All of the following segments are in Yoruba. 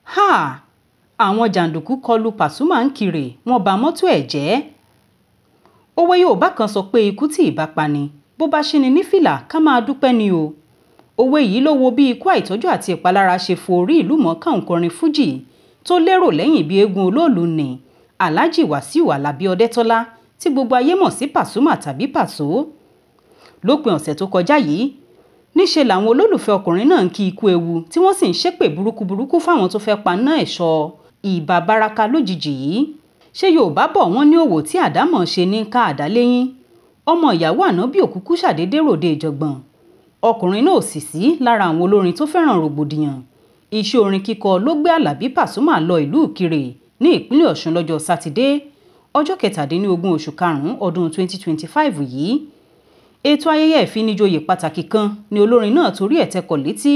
àwọn jàǹdùkú kọlu Pasuma ńkirè wọ́n ba mọ́tò ẹ̀ jẹ́. Òwe Yorùbá kan sọ pé ikú tí ìbá pani bó bá ṣíni ní fìlà ká máa dúpẹ́ ni o. Òwe yìí ló wo bí ikú àìtọ́jú àti ìpalára ṣe fo orí ìlú mọ̀ọ́ká òǹkọrin fújì tó lérò lẹ́yìn bí eégún olóòlù ni Alhaji Wasiu Alabi Ọdẹ́tọ́lá tí gbogbo ayé mọ̀ sí Pasuma tàbí Paso. Lópin ọ̀sẹ̀ tó kọjá yìí níṣe làwọn olólùfẹ́ ọkùnrin náà ń kí ikú ewu tí wọ́n sì ń ṣépè burúkú fáwọn tó fẹ́ paná ẹ̀ṣọ́ ìbà baraka lójijì yìí. Ṣé Yorùbá bọ̀ wọ́n ní òwò tí àdámọ̀ ṣe ní ká àdá léyìn. Ọmọ ìyàwó ànábì òkúkú ṣàdédé ròde ìjọ̀gbọ̀n. Ọkùnrin náà sì sí lára àwọn olórin tó fẹ́ràn rògbòdìyàn. Iṣẹ́ orin kíkọ ló gbé Àlàbí Pasuma lọ ìlú Ìkirè ní ìpínlẹ̀ Ọ̀ṣun lọ́jọ́ Sátidé ọjọ́ 17 oṣù karùn-ún ọdún 2025 yìí. Ètò ayẹyẹ ìfinijoyè pàtàkì kan ni olórin náà torí ẹ̀ tẹkọ̀ létí.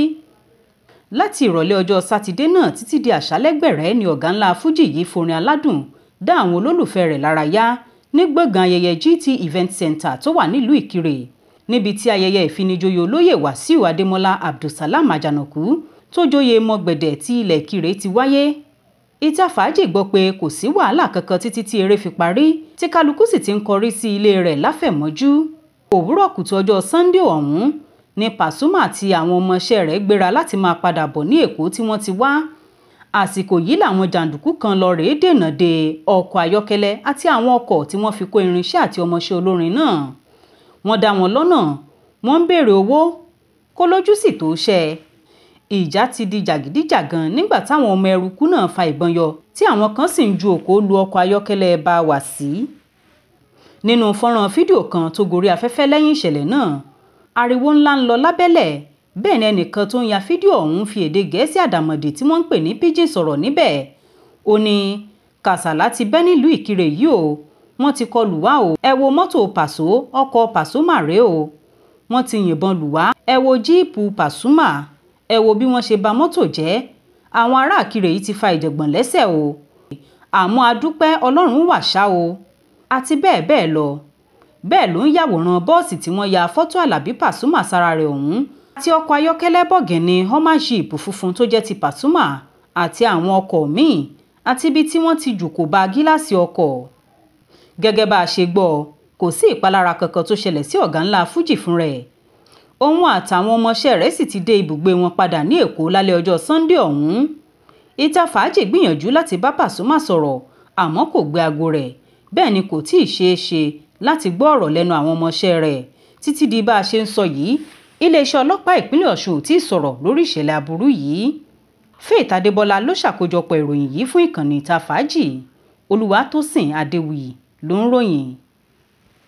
Láti ìrọ̀lẹ́ ọjọ́ Sátidé náà títí di àṣálẹ́ gbẹ̀rẹ́ ni ọ̀gá ńlá fújì yìí forin aládùn dá àwọn olólùfẹ́ rẹ̀ lára yá ní gbọ̀ngàn ayẹyẹ GT Event Center tó wà nílùú Ìkirè níbi tí ayẹyẹ ìfinijoyè olóyè Wàsíù Adémọ́lá Abdulsalam Àjànàkú tó joyè mọ̀gbẹ̀dẹ̀ tí ilẹ̀ Ìkirè ti wáyé. Ìta fàájì gbọ́ pé kò sí wàhálà kankan títí tí eré fi parí tí kálukú sì ti ń kọrí sí ilé rẹ̀ láfẹ̀mọ́jú. Òwúrọ̀ kùtù ọjọ́ Sunday ọ̀hún ni Pasuma àti àwọn ọmọọṣẹ́ rẹ̀ gbéra láti máa padà bọ̀ ní Èkó tí wọ́n ti wá. Àsìkò yìí làwọn jàǹdùkú kan lọ rèé dènà de ọkọ̀ ayọ́kẹ́lẹ́ àti àwọn ọkọ̀ tí wọ́n fi kó irinṣẹ́ àti ọmọọṣẹ́ olórin náà. Wọ́n dá wọn lọ́nà, wọ́n ń béèrè owó kó lójú sì tó ṣẹ́. Ìjà ti di jàgídíjàgan nígbà táwọn ọmọ ẹrukú náà fa ìbọn yọ tí àwọn kan sì ń ju òkò lu ọkọ̀ ayọ́kẹ́lẹ́ bá wà sí. Nínú fọ́nrán fídíò kan tó gorí afẹ́fẹ́ lẹ́yìn ìṣẹ̀lẹ̀ náà, ariwo ńlá ń lọ lábẹ́lẹ̀. Bẹ́ẹ̀ ni ẹnìkan tó ń ya fídíò ọ̀hún fi èdè Gẹ̀ẹ́sì àdàmọ̀dì tí wọ́n ń pè ní pidgin sọ̀rọ̀ níbẹ̀. Ó ní kàsálà ti bẹ́ nílùú Ìkirè yìí o, wọ́n ti kọlù wá o, ẹ wo mọ́tò Paso, ọkọ̀ Pasuma rèé o, wọ́n ti yìnbọn lù wá, ẹ wo jíìpù Pasuma, ẹ wo bí wọ́n ṣe ba mọ́tò jẹ́, àwọn ará Ìkirè yìí ti fa ìjọ̀gbọ̀n lẹ́sẹ̀ o, àmọ́ adúpẹ́ Ọlọ́run wà ṣá o, àti bẹ́ẹ̀ bẹ́ẹ̀ lọ. Bẹ́ẹ̀ ló ń yàwòrán bọ́ọ̀sì tí wọ́n ya fọ́tò Àlàbí Pasuma sára rẹ̀ ọ̀hún àti ọkọ̀ ayọ́kẹ́lẹ́ bọ̀gìnì Hummer Jeep funfun tó jẹ́ ti Pasuma àti àwọn ọkọ̀ míì àti ibi tí wọ́n ti jù kò ba gíláàsì ọkọ̀. Gẹ́gẹ́ bá a ṣe gbọ́, kò sí ìpalára kankan tó ṣẹlẹ̀ sí ọ̀gá ńlá fújì fún rẹ̀. Òun àtàwọn ọmọọṣẹ́ rẹ̀ sì ti dé ibùgbé wọn padà ní Èkó lálẹ́ ọjọ́ Sunday ọ̀hún. Ìta fàájì gbìyànjú láti bá Pasuma sọ̀rọ̀ àmọ́ kò gbé aago rẹ̀. Bẹ́ẹ̀ ni kò tíì ṣeé ṣe láti gbọ́ ọ̀rọ̀ lẹ́nu àwọn ọmọọṣẹ́ rẹ̀. Títí di bá a ṣe ń sọ yìí, iléeṣẹ́ ọlọ́pàá ìpínlẹ̀ Ọ̀ṣun ò tíì sọ̀rọ̀ lórí ìṣẹ̀lẹ̀ aburú yìí. Faith Adébọ́lá ló ṣàkójọpọ̀ ìròyìn yìí fún ìkànnì Ìta Fàájì. Olúwatósìn Adéwuyì ló ń ròyìn.